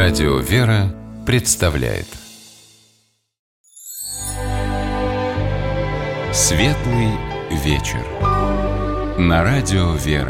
Радио «Вера» представляет Светлый вечер на Радио «Вера».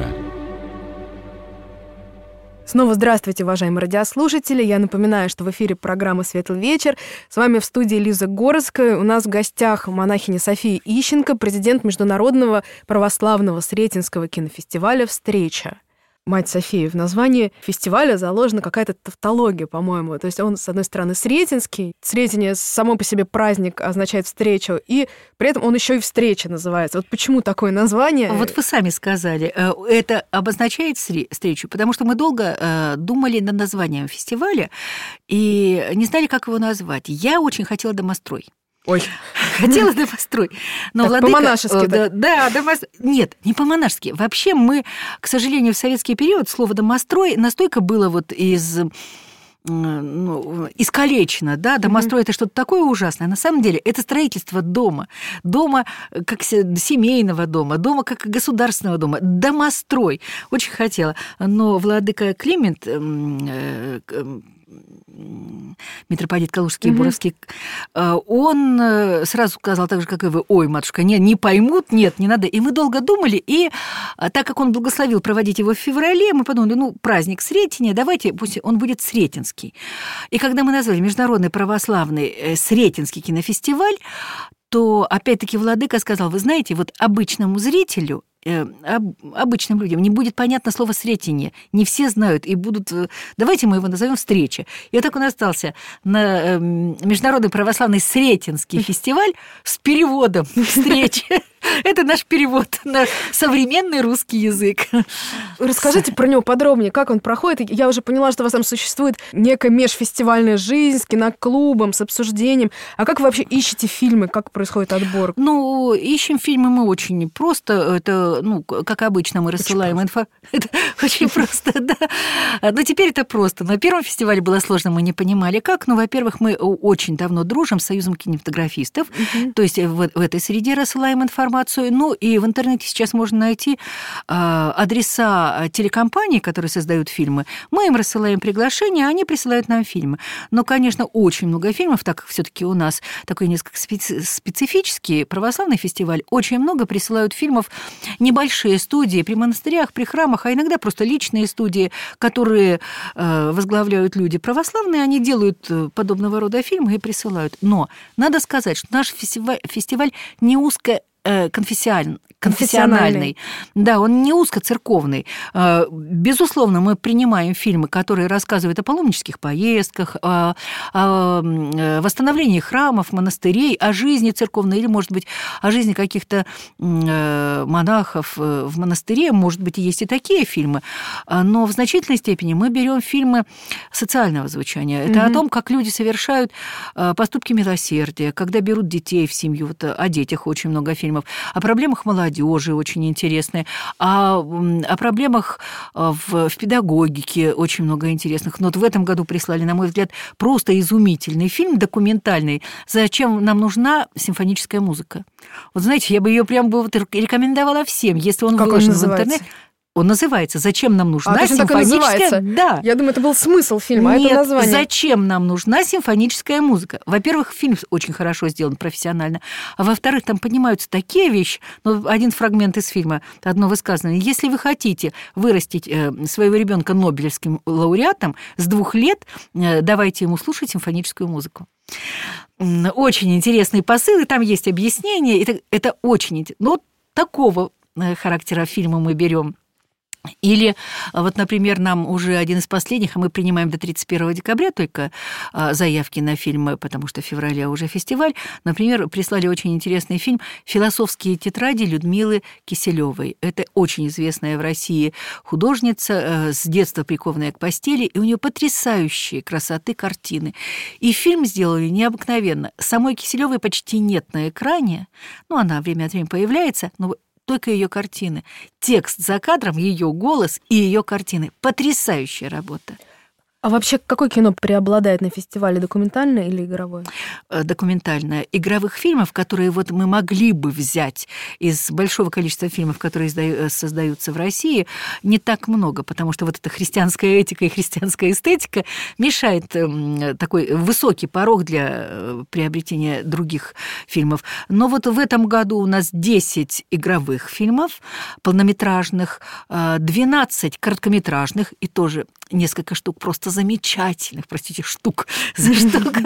Снова здравствуйте, уважаемые радиослушатели. Я напоминаю, что в эфире программа «Светлый вечер». С вами в студии Лиза Горская. У нас в гостях монахиня София Ищенко, президент Международного православного Сретенского кинофестиваля «Встреча». Мать София, в названии фестиваля заложена какая-то тавтология, по-моему. То есть он, с одной стороны, сретенский. Сретение само по себе праздник означает встречу, и при этом он еще и встреча называется. Вот почему такое название? Вот вы сами сказали, это обозначает встречу, потому что мы долго думали над названием фестиваля и не знали, как его назвать. Я очень хотела «Домострой». Ой. Хотела домострой. Но так, по-монашески. Да, нет, не по-монашески. Вообще мы, к сожалению, в советский период слово «домострой» настолько было вот искалечено, да, домострой это что-то такое ужасное. На самом деле это строительство дома как семейного дома как государственного дома, домострой. Очень хотела. Но владыка Климент, митрополит Калужский и Боровский, он сразу сказал так же, как и вы: ой, матушка, не поймут, нет, не надо. И мы долго думали, и так как он благословил проводить его в феврале, мы подумали, праздник Сретения, давайте, пусть он будет сретенский. И когда мы назвали Международный православный Сретенский кинофестиваль, то опять-таки владыка сказал: вы знаете, вот обычному зрителю, обычным людям не будет понятно слово «сретение». Не все знают и будут... Давайте мы его назовем «Встреча». И вот так он остался на Международный православный Сретенский фестиваль с переводом «Встреча». Это наш перевод на современный русский язык. Расскажите про него подробнее, как он проходит. Я уже поняла, что у вас там существует некая межфестивальная жизнь с киноклубом, с обсуждением. А как вы вообще ищете фильмы? Как происходит отбор? Ищем фильмы мы очень просто. Это, как обычно, мы рассылаем информацию. Это очень просто, да. Но теперь это просто. На первом фестивале было сложно, мы не понимали, как. Во-первых, мы очень давно дружим с Союзом кинематографистов. То есть в этой среде рассылаем информацию. И в интернете сейчас можно найти адреса телекомпаний, которые создают фильмы. Мы им рассылаем приглашения, они присылают нам фильмы. Но, конечно, очень много фильмов, так как всё-таки у нас такой несколько специфический православный фестиваль, очень много присылают фильмов небольшие студии при монастырях, при храмах, а иногда просто личные студии, которые возглавляют люди православные, они делают подобного рода фильмы и присылают. Но надо сказать, что наш фестиваль не конфессиональный. Да, он не узкоцерковный. Безусловно, мы принимаем фильмы, которые рассказывают о паломнических поездках, о восстановлении храмов, монастырей, о жизни церковной, или, может быть, о жизни каких-то монахов в монастыре. Может быть, и есть и такие фильмы. Но в значительной степени мы берем фильмы социального звучания. Это о том, как люди совершают поступки милосердия, когда берут детей в семью. Вот о детях очень много фильмов. О проблемах молодежи очень интересные, о проблемах в педагогике очень много интересных. Но вот в этом году прислали, на мой взгляд, просто изумительный фильм, документальный. «Зачем нам нужна симфоническая музыка». Вот знаете, я бы ее прям рекомендовала всем, если он выложен в интернете. Он называется «Зачем нам нужна симфоническая...» Да. Я думаю, это был смысл фильма, Нет, это название. «Зачем нам нужна симфоническая музыка?» Во-первых, фильм очень хорошо сделан, профессионально. А во-вторых, там понимаются такие вещи. Один фрагмент из фильма, одно высказывание. Если вы хотите вырастить своего ребенка нобелевским лауреатом с 2 лет, давайте ему слушать симфоническую музыку. Очень интересные посылы, там есть объяснения. Это очень интересно. Но такого характера фильма мы берем. Или вот, например, нам уже один из последних, а мы принимаем до 31 декабря только заявки на фильмы, потому что в феврале уже фестиваль. Например, прислали очень интересный фильм «Философские тетради» Людмилы Киселевой. Это очень известная в России художница, с детства прикованная к постели, и у нее потрясающие красоты картины. И фильм сделали необыкновенно. Самой Киселевой почти нет на экране, она время от времени появляется, но только ее картины. Текст за кадром, ее голос и ее картины. Потрясающая работа. А вообще, какое кино преобладает на фестивале, документальное или игровое? Документальное. Игровых фильмов, которые вот мы могли бы взять из большого количества фильмов, которые создаются в России, не так много, потому что вот эта христианская этика и христианская эстетика мешает такой высокий порог для приобретения других фильмов. Но вот в этом году у нас 10 игровых фильмов полнометражных, 12 короткометражных и тоже несколько штук просто замечательных, простите, штук за штуку,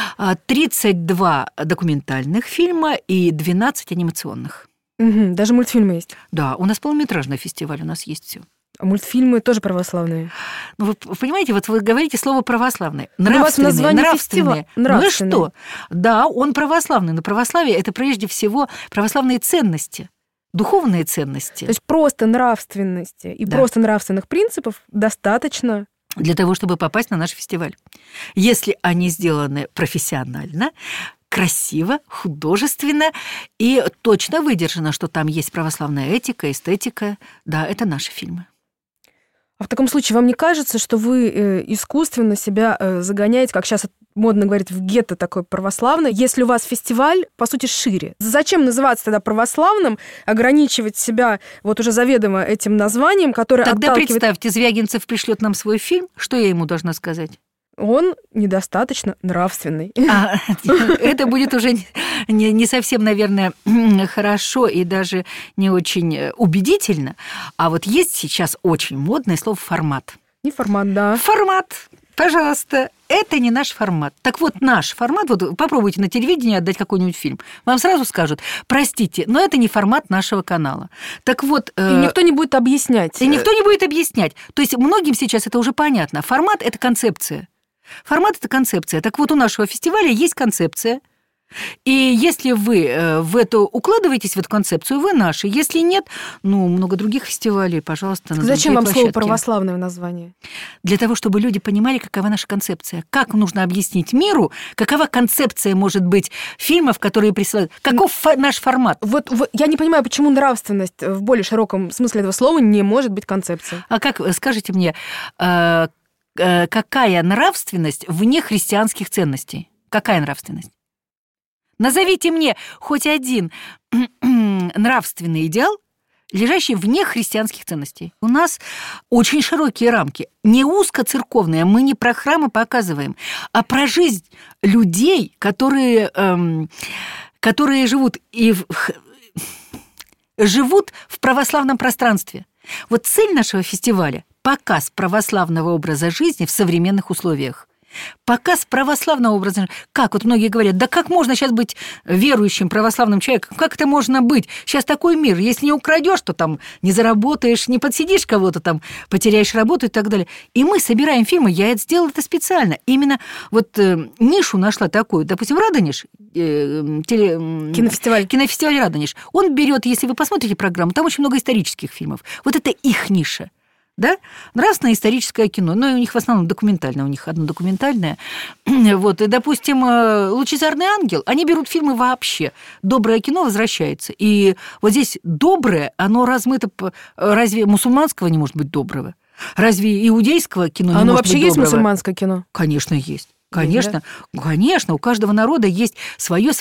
32 документальных фильма и 12 анимационных. Даже мультфильмы есть? Да, у нас полнометражный фестиваль, у нас есть все. А мультфильмы тоже православные? Ну, вы понимаете, вот вы говорите слово «православный». Нравственный. Ну и что? Да, он православный, но православие – это прежде всего православные ценности. Духовные ценности. То есть просто нравственности и просто нравственных принципов достаточно для того, чтобы попасть на наш фестиваль. Если они сделаны профессионально, красиво, художественно и точно выдержано, что там есть православная этика, эстетика, да, это наши фильмы. А в таком случае вам не кажется, что вы искусственно себя загоняете, как сейчас модно говорить, в гетто такой православный, если у вас фестиваль, по сути, шире? Зачем называться тогда православным, ограничивать себя вот уже заведомо этим названием, которое тогда отталкивает... представьте, Звягинцев пришлет нам свой фильм, что я ему должна сказать? Он недостаточно нравственный. Это будет уже не совсем, наверное, хорошо и даже не очень убедительно. А вот есть сейчас очень модное слово «формат». Не формат, да. Формат, пожалуйста, это не наш формат. Так вот, наш формат, вот попробуйте на телевидении отдать какой-нибудь фильм. Вам сразу скажут, простите, но это не формат нашего канала. Так вот... И никто не будет объяснять. И никто не будет объяснять. То есть многим сейчас это уже понятно. Формат – это концепция. Формат – это концепция. Так вот, у нашего фестиваля есть концепция. И если вы в эту укладываетесь, в эту концепцию, вы наши. Если нет, много других фестивалей, пожалуйста, на Зачем вам площадке. слово православное в названии? Для того, чтобы люди понимали, какова наша концепция. Как нужно объяснить миру, какова концепция может быть фильмов, которые присылают. Каков наш формат? Вот я не понимаю, почему нравственность в более широком смысле этого слова не может быть концепцией. А как, скажите мне, какая нравственность вне христианских ценностей? Какая нравственность? Назовите мне хоть один нравственный идеал, лежащий вне христианских ценностей. У нас очень широкие рамки, не узкоцерковные, мы не про храмы показываем, а про жизнь людей, которые живут в православном пространстве. Вот цель нашего фестиваля – показ православного образа жизни в современных условиях. Показ православного образа. Как вот многие говорят, да как можно сейчас быть верующим православным человеком? Как это можно быть? Сейчас такой мир. Если не украдешь, то там не заработаешь, не подсидишь кого-то, там потеряешь работу и так далее. И мы собираем фильмы. Я сделала это специально. Именно вот нишу нашла такую. Допустим, Радонеж, кинофестиваль Радонеж. Он берет, если вы посмотрите программу, там очень много исторических фильмов. Вот это их ниша. Да? Нравственное историческое кино, но у них в основном документальное, у них одно документальное. Вот, и, допустим, «Лучезарный ангел», они берут фильмы вообще. Доброе кино возвращается. И вот здесь доброе, оно размыто... Разве мусульманского не может быть доброго? Разве иудейского кино не может быть доброго? Оно вообще есть мусульманское кино? Конечно, есть. Конечно, у каждого народа есть свое.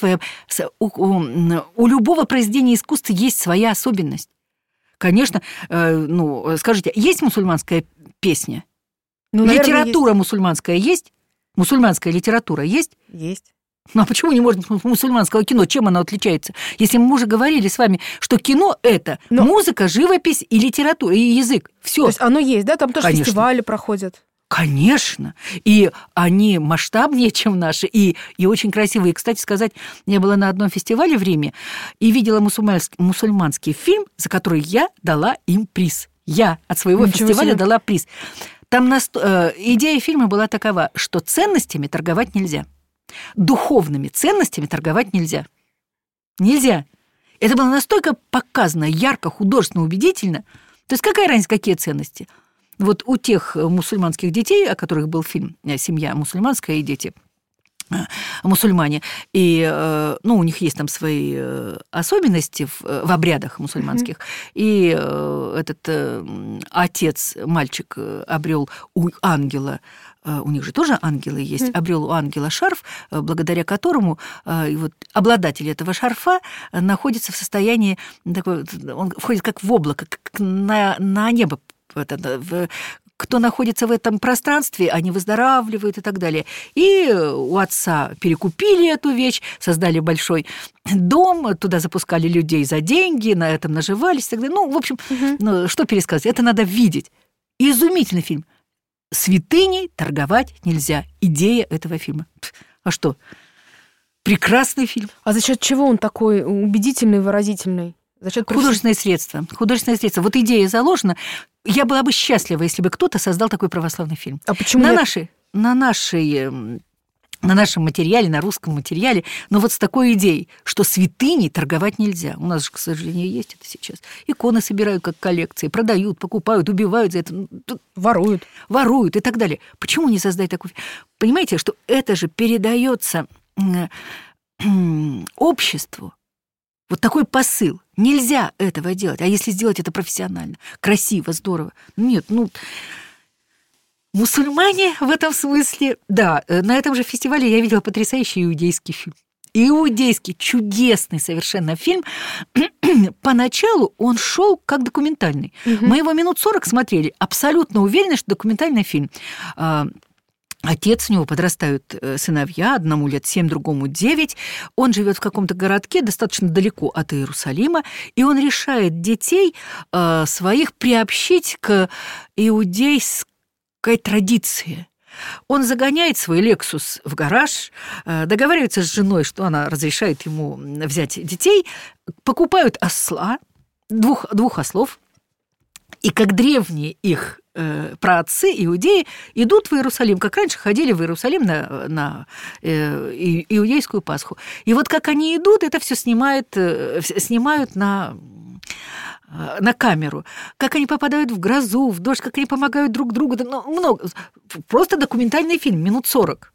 У любого произведения искусства есть своя особенность. Конечно, скажите, есть мусульманская песня? Литература есть. Мусульманская есть? Мусульманская литература есть? Есть. Ну а почему не может быть мусульманского кино? Чем оно отличается? Если мы уже говорили с вами, что кино – это музыка, живопись и литература, и язык. Все. То есть оно есть, да? Там тоже фестивали проходят. Конечно. И они масштабнее, чем наши, и очень красивые. И, кстати сказать, я была на одном фестивале в Риме и видела мусульманский фильм, за который я дала им приз. Я от своего фестиваля дала приз. Там идея фильма была такова, что ценностями торговать нельзя. Духовными ценностями торговать нельзя. Нельзя. Это было настолько показано, ярко, художественно, убедительно. То есть какая разница, какие ценности? Вот у тех мусульманских детей, о которых был фильм «Семья мусульманская и дети», мусульмане. И, у них есть там свои особенности в обрядах мусульманских. И этот отец, мальчик, обрел у ангела, у них же тоже ангелы есть, обрел у ангела шарф, благодаря которому обладатель этого шарфа находится в состоянии, он входит как в облако, как на небо, кто находится в этом пространстве, они выздоравливают и так далее. И у отца перекупили эту вещь, создали большой дом, туда запускали людей за деньги, на этом наживались и так далее. В общем, что пересказать? Это надо видеть. Изумительный фильм. Святыней торговать нельзя. Идея этого фильма. А что? Прекрасный фильм. А за счет чего он такой убедительный, выразительный? За счет художественные средства. Художественные средства. Вот идея заложена. Я была бы счастлива, если бы кто-то создал такой православный фильм. А почему? На нашем материале, на русском материале, но вот с такой идеей, что святыней торговать нельзя. У нас же, к сожалению, есть это сейчас. Иконы собирают как коллекции, продают, покупают, убивают за это. Воруют и так далее. Почему не создать такой фильм? Понимаете, что это же передается обществу. Вот такой посыл. Нельзя этого делать. А если сделать это профессионально, красиво, здорово? Нет, мусульмане в этом смысле... Да, на этом же фестивале я видела потрясающий иудейский фильм. Иудейский, чудесный совершенно фильм. Поначалу он шел как документальный. Мы его минут 40 смотрели, абсолютно уверены, что документальный фильм. Отец, у него подрастают сыновья, одному лет 7, другому 9. Он живет в каком-то городке достаточно далеко от Иерусалима, и он решает детей своих приобщить к иудейской традиции. Он загоняет свой «Лексус» в гараж, договаривается с женой, что она разрешает ему взять детей, покупают осла, двух ослов, и как древние их праотцы, иудеи, идут в Иерусалим, как раньше ходили в Иерусалим на иудейскую Пасху. И вот как они идут, это все снимают на камеру. Как они попадают в грозу, в дождь, как они помогают друг другу. Много. Просто документальный фильм, минут 40.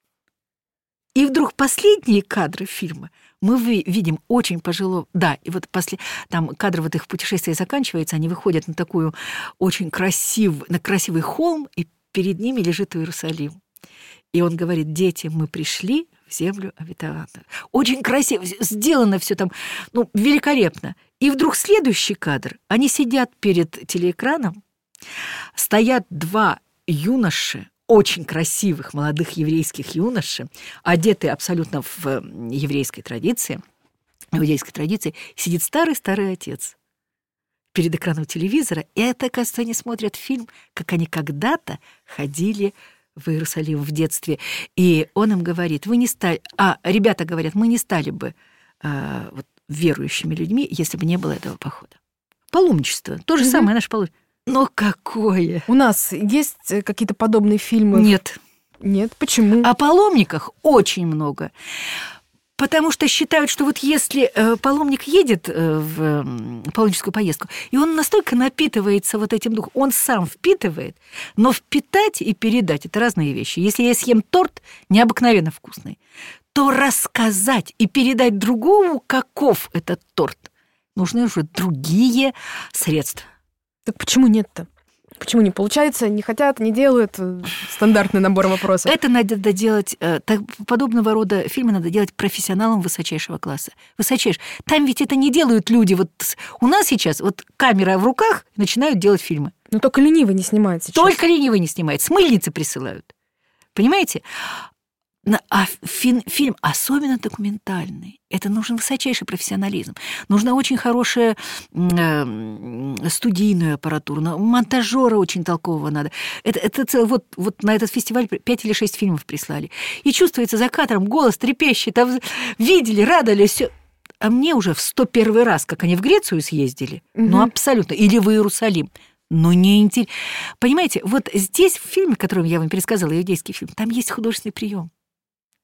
И вдруг последние кадры фильма мы видим очень пожилого... Да, и вот там кадр вот их путешествия заканчивается, они выходят на такую очень красивый холм, и перед ними лежит Иерусалим. И он говорит: дети, мы пришли в землю обетованную. Очень красиво, сделано все там, великолепно. И вдруг следующий кадр. Они сидят перед телеэкраном, стоят два юноши, очень красивых молодых еврейских юношей, одетые абсолютно в еврейской традиции, иудейской традиции, сидит старый-старый отец перед экраном телевизора, и это, кажется, они смотрят фильм, как они когда-то ходили в Иерусалим в детстве. И он им говорит: ребята говорят, мы не стали бы верующими людьми, если бы не было этого похода. Паломничество. То же самое наше паломничество. Но какое! У нас есть какие-то подобные фильмы? Нет. Нет? Почему? О паломниках очень много. Потому что считают, что вот если паломник едет в паломническую поездку, и он настолько напитывается вот этим духом, он сам впитывает, но впитать и передать – это разные вещи. Если я съем торт необыкновенно вкусный, то рассказать и передать другому, каков этот торт, нужны уже другие средства. Так почему нет-то? Почему не получается, не хотят, не делают? Стандартный набор вопросов. Это надо делать, подобного рода фильмы надо делать профессионалам высочайшего класса. Там ведь это не делают люди. Вот у нас сейчас вот камера в руках, начинают делать фильмы. Но только ленивый не снимает сейчас. Только ленивый не снимает. С мыльницы присылают. Понимаете? А фильм, особенно документальный, это нужен высочайший профессионализм. Нужна очень хорошая студийная аппаратура, монтажера очень толкового надо. Вот на этот фестиваль 5 или 6 фильмов прислали. И чувствуется за кадром голос трепещет, там видели, радовались, все. А мне уже в 101 раз, как они в Грецию съездили, абсолютно, или в Иерусалим. Не интересно. Понимаете, вот здесь в фильме, который я вам пересказала, иудейский фильм, там есть художественный прием.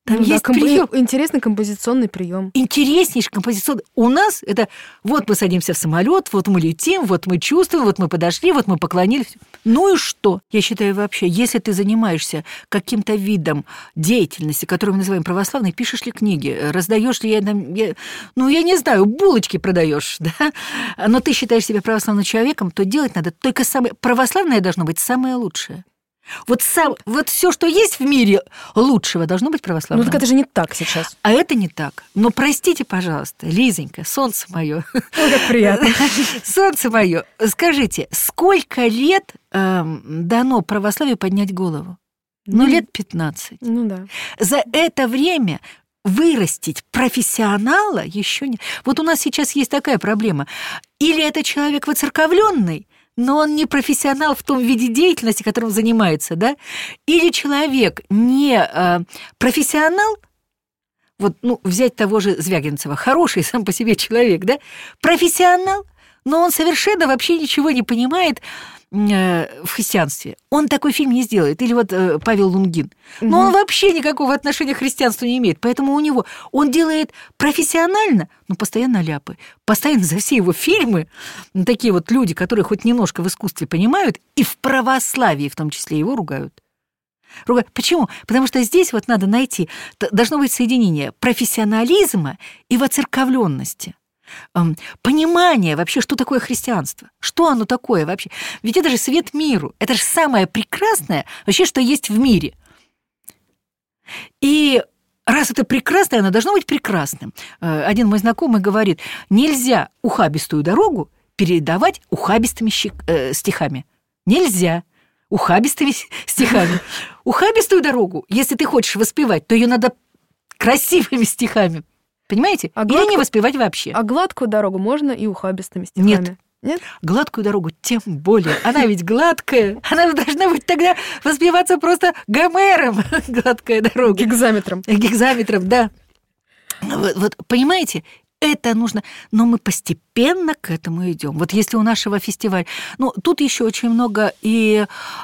Там есть прием. Интересный композиционный прием. Интереснейший композиционный. У нас это вот мы садимся в самолет, вот мы летим, вот мы чувствуем, вот мы подошли, вот мы поклонились. Ну и что? Я считаю вообще, если ты занимаешься каким-то видом деятельности, которую мы называем православной, пишешь ли книги, раздаешь ли, я не знаю, булочки продаешь, да? Но ты считаешь себя православным человеком, то делать надо только самое православное должно быть самое лучшее. Вот все, что есть в мире лучшего, должно быть православным. Ну так это же не так сейчас. А это не так. Но простите, пожалуйста, Лизонька, солнце мое. Ой, как приятно. Солнце мое. Скажите, сколько лет дано православию поднять голову? Ну, лет 15. Ну да. За это время вырастить профессионала еще не... Вот у нас сейчас есть такая проблема. Или это человек воцерковленный, но он не профессионал в том виде деятельности, которым он занимается, да? Или человек не профессионал, вот, взять того же Звягинцева, хороший сам по себе человек, да? Профессионал, но он совершенно вообще ничего не понимает в христианстве. Он такой фильм не сделает. Или вот Павел Лунгин. Но он вообще никакого отношения к христианству не имеет. Поэтому у него он делает профессионально, но постоянно ляпы. Постоянно за все его фильмы такие вот люди, которые хоть немножко в искусстве понимают, и в православии в том числе его ругают. Почему? Потому что здесь вот надо найти, должно быть соединение профессионализма и воцерковленности. Понимание вообще, что такое христианство, что оно такое вообще. Ведь это же свет миру, это же самое прекрасное вообще, что есть в мире. И раз это прекрасное, оно должно быть прекрасным. Один мой знакомый говорит, нельзя ухабистую дорогу передавать ухабистыми стихами. Нельзя ухабистыми стихами. Ухабистую дорогу, если ты хочешь воспевать, то ее надо красивыми стихами. Понимаете? Или не воспевать вообще. А гладкую дорогу можно и ухабистыми стихами? Нет? Гладкую дорогу тем более. Она ведь гладкая. Она должна быть тогда воспеваться просто Гомером. Гладкая дорога. Гекзаметром. Гекзаметром, да. Вот понимаете? Это нужно, но мы постепенно к этому идем. Вот если у нашего фестиваля... тут еще очень много и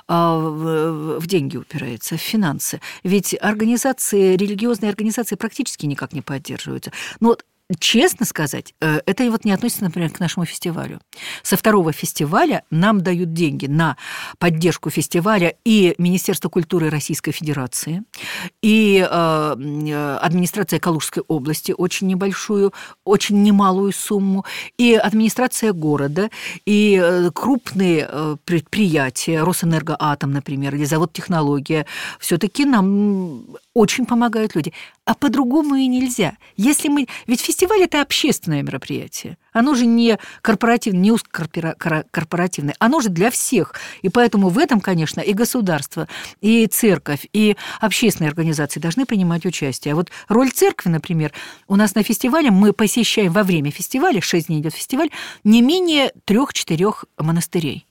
в деньги упирается, в финансы. Ведь религиозные организации практически никак не поддерживаются. Но честно сказать, это вот не относится, например, к нашему фестивалю. Со второго фестиваля нам дают деньги на поддержку фестиваля и Министерство культуры Российской Федерации, и администрация Калужской области очень небольшую, очень немалую сумму, и администрация города, и крупные предприятия, Росэнергоатом, например, или завод «Технология», все-таки нам очень помогают люди. А по-другому и нельзя. Ведь фестиваль – это общественное мероприятие. Оно же не корпоративное, не узкокорпоративное. Оно же для всех. И поэтому в этом, конечно, и государство, и церковь, и общественные организации должны принимать участие. А вот роль церкви, например, у нас на фестивале мы посещаем во время фестиваля, 6 дней идет фестиваль, не менее 3-4 монастырей.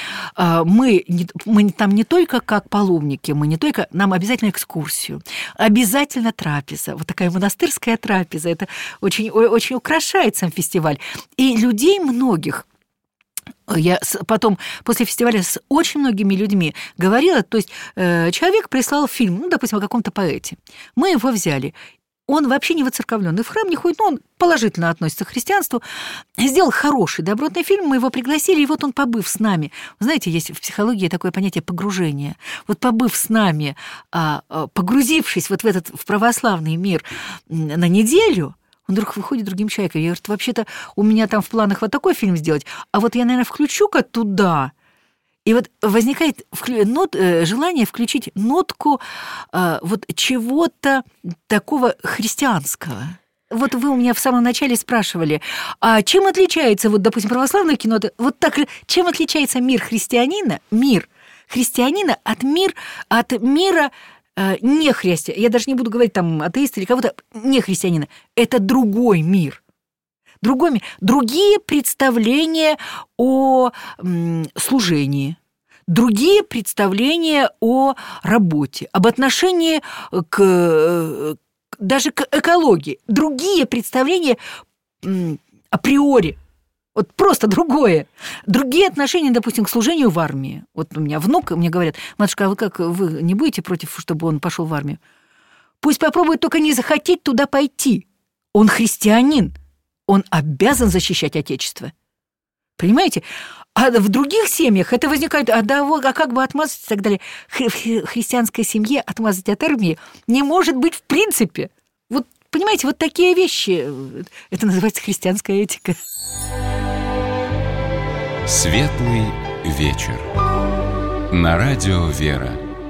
Мы там не только как паломники, нам обязательно экскурсию, обязательно трапеза, вот такая монастырская трапеза, это очень, очень украшает сам фестиваль. И людей многих, я потом после фестиваля с очень многими людьми говорила, то есть человек прислал фильм, допустим, о каком-то поэте, мы его взяли. Он вообще не воцерковленный, в храм не ходит, но он положительно относится к христианству. Сделал хороший, добротный фильм, мы его пригласили, и вот он, побыв с нами, вы знаете, есть в психологии такое понятие погружения. Вот побыв с нами, погрузившись вот в православный мир на неделю, он вдруг выходит другим человеком. Я говорю, вообще-то у меня там в планах вот такой фильм сделать, а вот я, наверное, включу-ка туда. И вот возникает желание включить нотку вот чего-то такого христианского. Вот вы у меня в самом начале спрашивали, а чем отличается, вот, допустим, православное кино, вот так, чем отличается мир христианина от мира не христианина? Я даже не буду говорить там атеиста или кого-то, не христианина. Это другой мир. Другие представления о служении, другие представления о работе, об отношении даже к экологии, другие представления априори. Вот просто другое. Другие отношения, допустим, к служению в армии. Вот у меня внук, мне говорят, матушка, а вы не будете против, чтобы он пошел в армию? Пусть попробует только не захотеть туда пойти. Он христианин, он обязан защищать Отечество. Понимаете? А в других семьях это возникает, а как бы отмазать и так далее. В христианской семье отмазать от армии не может быть в принципе. Вот, понимаете, вот такие вещи. Это называется христианская этика. Светлый вечер. На радио «Вера».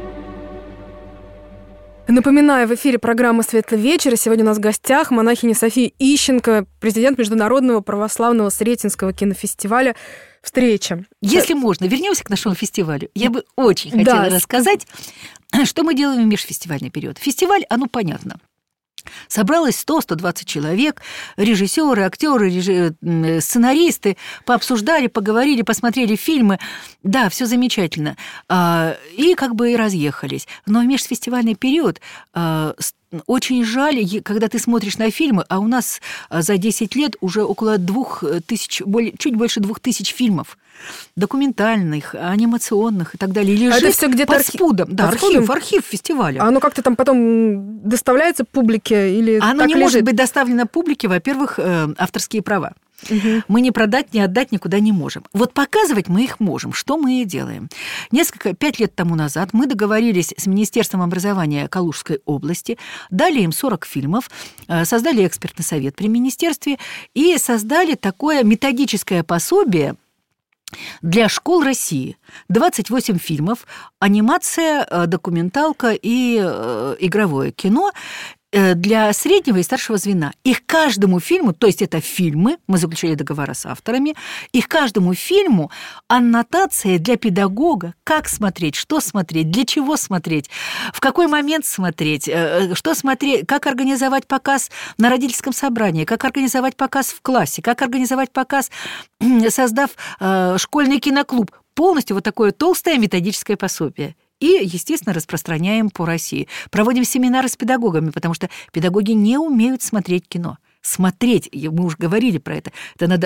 Напоминаю, в эфире программа «Светлый вечер». Сегодня у нас в гостях монахиня София Ищенко, президент Международного православного Сретенского кинофестиваля «Встреча». Если можно, вернемся к нашему фестивалю. Я бы очень хотела рассказать, что мы делаем в межфестивальный период. Фестиваль, понятно. Собралось 100-120 человек, режиссеры, актеры, сценаристы, пообсуждали, поговорили, посмотрели фильмы. Да, все замечательно. И как бы и разъехались. Но в межфестивальный период очень жаль, когда ты смотришь на фильмы, а у нас за 10 лет уже около 2000, чуть больше 2000 фильмов. Документальных, анимационных и так далее. Лежит это все где-то под спудом. Да, архив фестиваля. А оно как-то там потом доставляется публике или оно так не лежит? Может быть доставлено публике, во-первых, авторские права. Угу. Мы не продать, не отдать никуда не можем. Вот показывать мы их можем. Что мы и делаем? 5 лет тому назад мы договорились с Министерством образования Калужской области, дали им 40 фильмов, создали экспертный совет при министерстве и создали такое методическое пособие для школ России. 28 фильмов, анимация, документалка и игровое кино для среднего и старшего звена. Их каждому фильму, то есть это фильмы, мы заключили договора с авторами, их каждому фильму аннотация для педагога, как смотреть, что смотреть, для чего смотреть, в какой момент смотреть, что смотреть, как организовать показ на родительском собрании, как организовать показ в классе, как организовать показ, создав школьный киноклуб. Полностью вот такое толстое методическое пособие. И, естественно, распространяем по России. Проводим семинары с педагогами, потому что педагоги не умеют смотреть кино. Смотреть, мы уже говорили про это,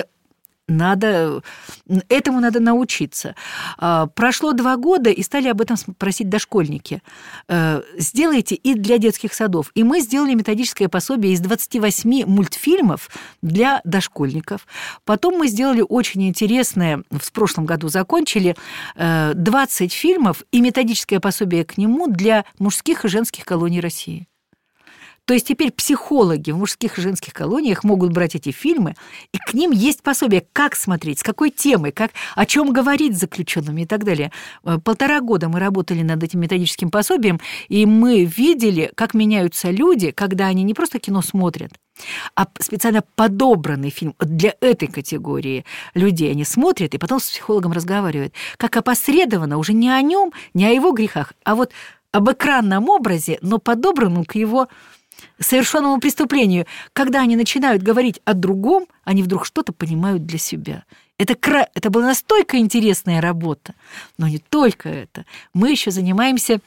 этому надо научиться. Прошло 2 года, и стали об этом просить дошкольники. Сделайте и для детских садов. И мы сделали методическое пособие из 28 мультфильмов для дошкольников. Потом мы сделали очень интересное, в прошлом году закончили, 20 фильмов и методическое пособие к нему для мужских и женских колоний России. То есть теперь психологи в мужских и женских колониях могут брать эти фильмы, и к ним есть пособие, как смотреть, с какой темой, о чем говорить с заключенными и так далее. 1,5 года мы работали над этим методическим пособием, и мы видели, как меняются люди, когда они не просто кино смотрят, а специально подобранный фильм для этой категории людей они смотрят и потом с психологом разговаривают. Как опосредованно уже не о нем, не о его грехах, а вот об экранном образе, но подобранном к его совершенному преступлению. Когда они начинают говорить о другом, они вдруг что-то понимают для себя. Это была настолько интересная работа. Но не только это. Мы еще занимаемся...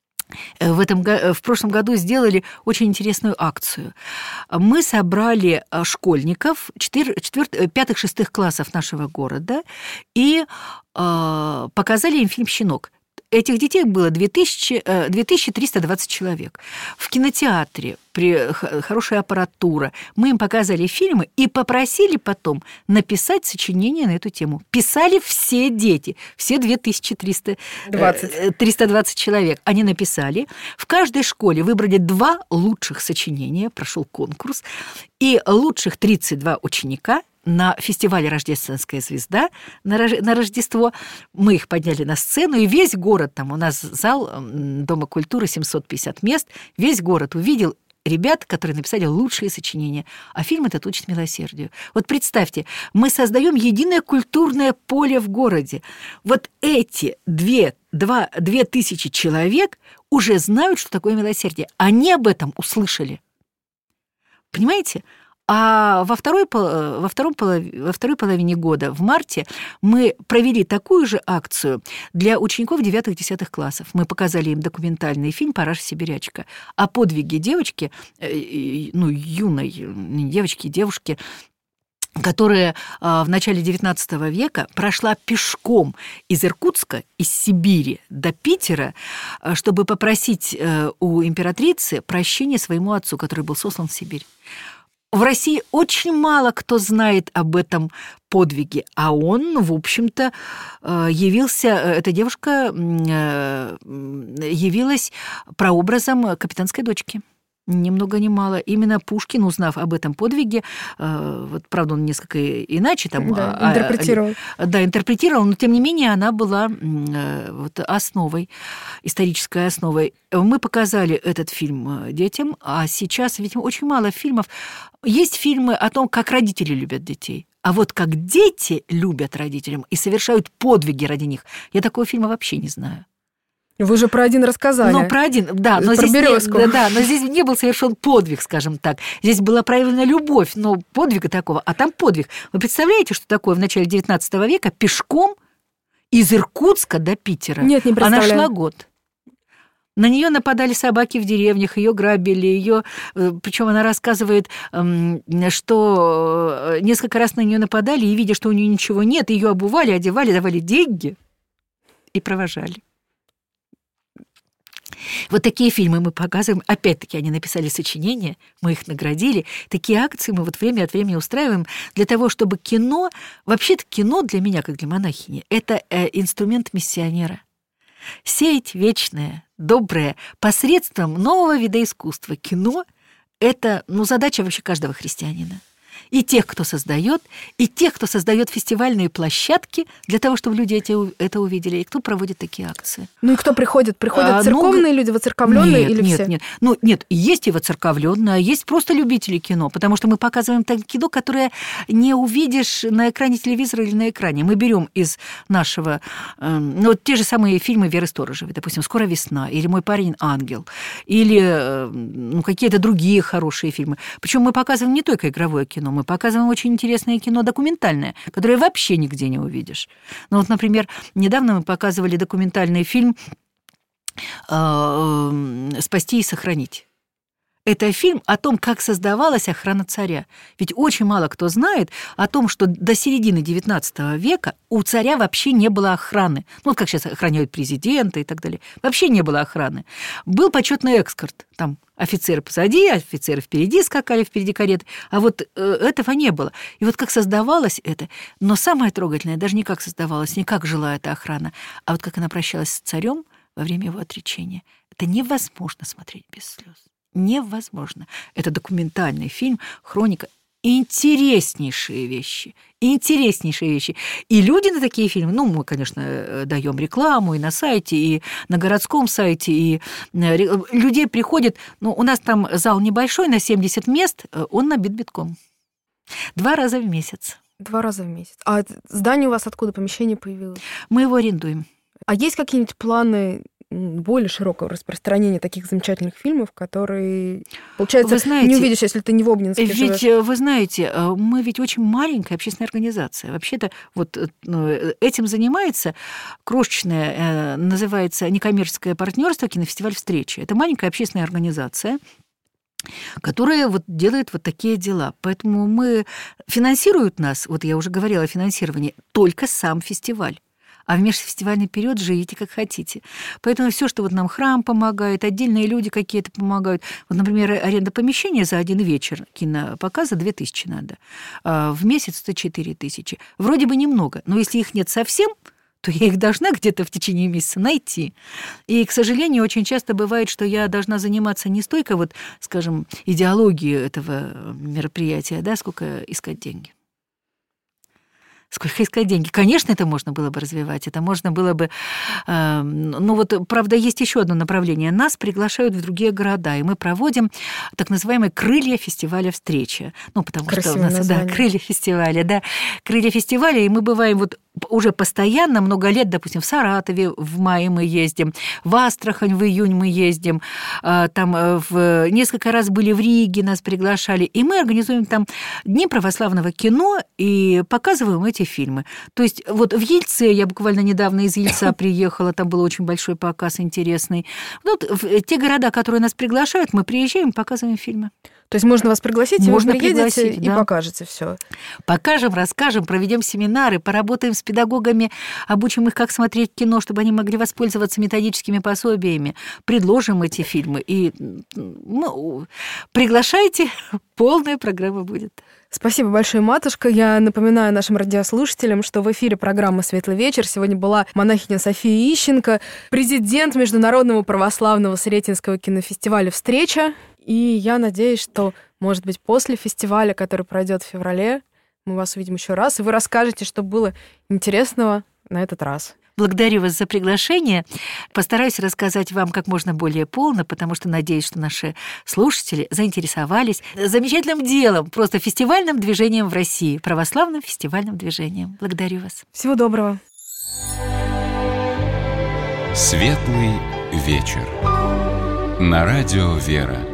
В прошлом году сделали очень интересную акцию. Мы собрали школьников 5-6 классов нашего города и показали им фильм «Щенок». Этих детей было 2320 человек. В кинотеатре, при хорошей аппаратуре, мы им показали фильмы и попросили потом написать сочинение на эту тему. Писали все дети, все 2320 человек. Они написали. В каждой школе выбрали 2 лучших сочинения, прошел конкурс, и лучших 32 ученика на фестивале «Рождественская звезда» на Рождество. Мы их подняли на сцену, и весь город, там у нас зал Дома культуры, 750 мест, весь город увидел ребят, которые написали лучшие сочинения. А фильм этот учит милосердию. Вот представьте, мы создаем единое культурное поле в городе. Вот эти 2000 человек уже знают, что такое милосердие. Они об этом услышали. Понимаете? А во второй половине года, в марте, мы провели такую же акцию для учеников 9-10 классов. Мы показали им документальный фильм «Параша Сибирячка» о подвиге девочки, юной девочки, девушки, которая в начале XIX века прошла пешком из Иркутска, из Сибири до Питера, чтобы попросить у императрицы прощения своему отцу, который был сослан в Сибирь. В России очень мало кто знает об этом подвиге, а он, в общем-то, эта девушка явилась прообразом капитанской дочки. Ни много ни мало. Именно Пушкин, узнав об этом подвиге, вот, правда, он несколько иначе там... интерпретировал. Интерпретировал, но, тем не менее, она была вот основой, исторической основой. Мы показали этот фильм детям, а сейчас, ведь очень мало фильмов. Есть фильмы о том, как родители любят детей. А вот как дети любят родителям и совершают подвиги ради них, я такого фильма вообще не знаю. Вы же про один рассказали. Ну, про один, да. Но про Березку. Но здесь не был совершен подвиг, скажем так. Здесь была проявлена любовь, но подвига такого, а там подвиг. Вы представляете, что такое в начале XIX века пешком из Иркутска до Питера? Нет, не представляю. Она шла год. На нее нападали собаки в деревнях, ее грабили, ее, причем она рассказывает, что несколько раз на нее нападали, и, видя, что у нее ничего нет, ее обували, одевали, давали деньги и провожали. Вот такие фильмы мы показываем. Опять-таки, они написали сочинения, мы их наградили. Такие акции мы вот время от времени устраиваем для того, чтобы кино... Вообще-то кино для меня, как для монахини, это инструмент миссионера. Сеять вечное, доброе посредством нового вида искусства. Кино — это задача вообще каждого христианина. И тех, кто создает, и тех, кто создает фестивальные площадки для того, чтобы люди это увидели, и кто проводит такие акции. Ну и кто приходит? Приходят церковные люди, воцерковленные или нет, все? Нет, есть и воцерковленные, а есть просто любители кино, потому что мы показываем кино, которое не увидишь на экране телевизора или на экране. Мы берем из нашего, те же самые фильмы Веры Сторожевой, допустим, «Скоро весна», или «Мой парень ангел», или какие-то другие хорошие фильмы. Причем мы показываем не только игровое кино, мы показываем очень интересное кино документальное, которое вообще нигде не увидишь. Например, недавно мы показывали документальный фильм «Спасти и сохранить». Это фильм о том, как создавалась охрана царя. Ведь очень мало кто знает о том, что до середины XIX века у царя вообще не было охраны. Как сейчас охраняют президента и так далее. Вообще не было охраны. Был почетный эскорт. Там офицеры позади, офицеры впереди скакали, впереди кареты. А вот этого не было. И вот как создавалось это. Но самое трогательное даже не как создавалось, не как жила эта охрана, а вот как она прощалась с царем во время его отречения. Это невозможно смотреть без слез. Невозможно. Это документальный фильм, хроника. Интереснейшие вещи. И люди на такие фильмы, мы, конечно, даем рекламу и на сайте, и на городском сайте, и людей приходит, у нас там зал небольшой, на 70 мест, он набит битком. 2 раза в месяц. 2 раза в месяц. А здание у вас откуда, помещение появилось? Мы его арендуем. А есть какие-нибудь планы более широкого распространения таких замечательных фильмов, которые, получается, не увидишь, если ты не в Обнинске живешь? Ведь, вы знаете, мы ведь очень маленькая общественная организация. Вообще-то этим занимается крошечное, называется некоммерческое партнерство «Кинофестиваль встречи». Это маленькая общественная организация, которая делает такие дела. Поэтому финансируют нас, я уже говорила о финансировании, только сам фестиваль. А в межфестивальный период живите как хотите. Поэтому все, что нам храм помогает, отдельные люди какие-то помогают. Например, аренда помещения за один вечер кинопоказа 2000 надо. А в месяц 104 тысячи. Вроде бы немного, но если их нет совсем, то я их должна где-то в течение месяца найти. И, к сожалению, очень часто бывает, что я должна заниматься не столько, скажем, идеологией этого мероприятия, сколько искать деньги. Сколько искать деньги? Конечно, это можно было бы развивать, это можно было бы... правда, есть еще одно направление. Нас приглашают в другие города, и мы проводим так называемые «Крылья фестиваля встречи». Потому красивое что у нас, название. Крылья фестиваля, Крылья фестиваля, и мы бываем уже постоянно, много лет, допустим, в Саратове в мае мы ездим, в Астрахань в июнь мы ездим, там несколько раз были в Риге, нас приглашали, и мы организуем там Дни православного кино и показываем эти фильмы. То есть вот в Ельце, я буквально недавно из Ельца приехала, там был очень большой показ интересный. Вот в те города, которые нас приглашают, мы приезжаем и показываем фильмы. То есть можно вас пригласить, и можно вы приедете и да. покажете все. Покажем, расскажем, проведем семинары, поработаем с педагогами, обучим их, как смотреть кино, чтобы они могли воспользоваться методическими пособиями, предложим эти фильмы. И приглашайте, полная программа будет. Спасибо большое, матушка. Я напоминаю нашим радиослушателям, что в эфире программы «Светлый вечер» сегодня была монахиня София Ищенко, президент Международного православного Сретенского кинофестиваля «Встреча». И я надеюсь, что, может быть, после фестиваля, который пройдет в феврале, мы вас увидим еще раз, и вы расскажете, что было интересного на этот раз. Благодарю вас за приглашение. Постараюсь рассказать вам как можно более полно, потому что надеюсь, что наши слушатели заинтересовались замечательным делом, просто фестивальным движением в России, православным фестивальным движением. Благодарю вас. Всего доброго. Светлый вечер. На радио «Вера».